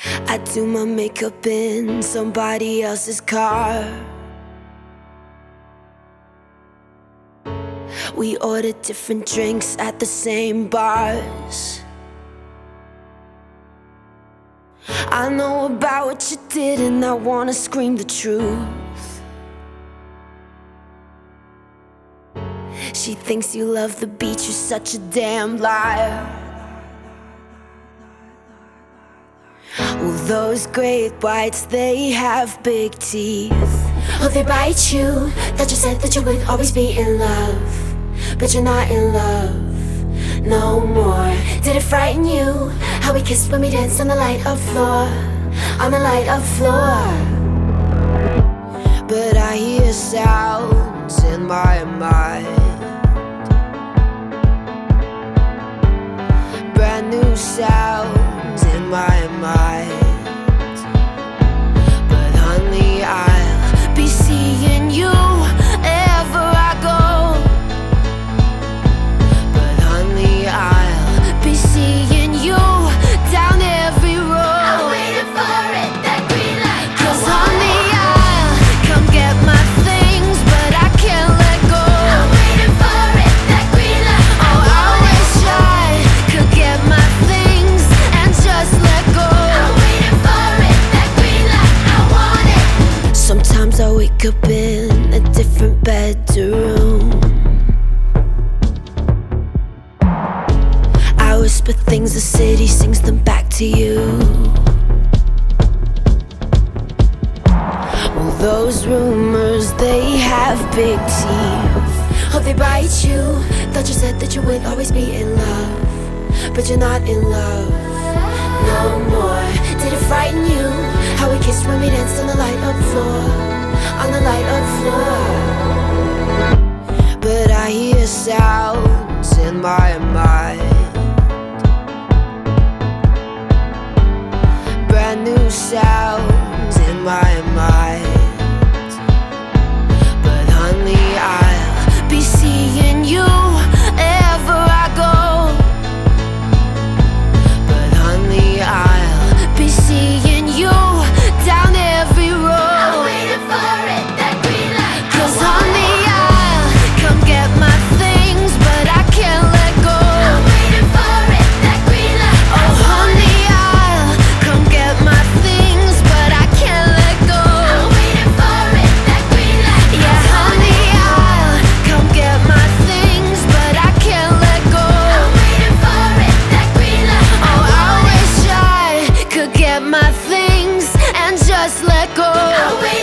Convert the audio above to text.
I do my makeup in somebody else's car. We order different drinks at the same bars. I know about what you did and I wanna scream the truth. She thinks you love the beach, you're such a damn liar. Well, those great whites, they have big teeth. Oh, they bite you. Thought you said that you would always be in love, but you're not in love no more. Did it frighten you how we kissed when we danced on the light of floor, on the light of floor? But I hear sounds in my mind, brand new sounds in my mind. But honey, I'll be seeing you wherever I go. But honey, I'll be seeing you down every road. I'm waiting for it, that green light. 'Cause honey, I'll come get my things, but I can't let go. I'm waiting for it, that green light. Oh, I wish I could get my things and just let go. I'm waiting for it, that green light. I want it. Sometimes I wake up in a different bedroom. I whisper things, the city sings them back to you. Well, those rumors, they have big teeth. Oh, they bite you. Thought you said that you would always be in love, but you're not in love no more. Did it frighten you how we kissed when we danced on the light of floor, on the light of floor? But I hear sounds in my mind, brand new sounds in my mind. But honey, I'll be seeing you wherever I go. But honey, I'll be seeing you down every road. I'm waiting for it, that green light. 'Cause honey, I'll come get my things, but I can't let go. I'm waiting for it, that green light. Oh honey, I'll come get my things, but I can't let go. I'm waiting for it, that green light. Yeah, honey, I'll come get my things, but I can't let go. I'm waiting for it, that green light. Oh, I wish I could get my things and just let go. I'm waiting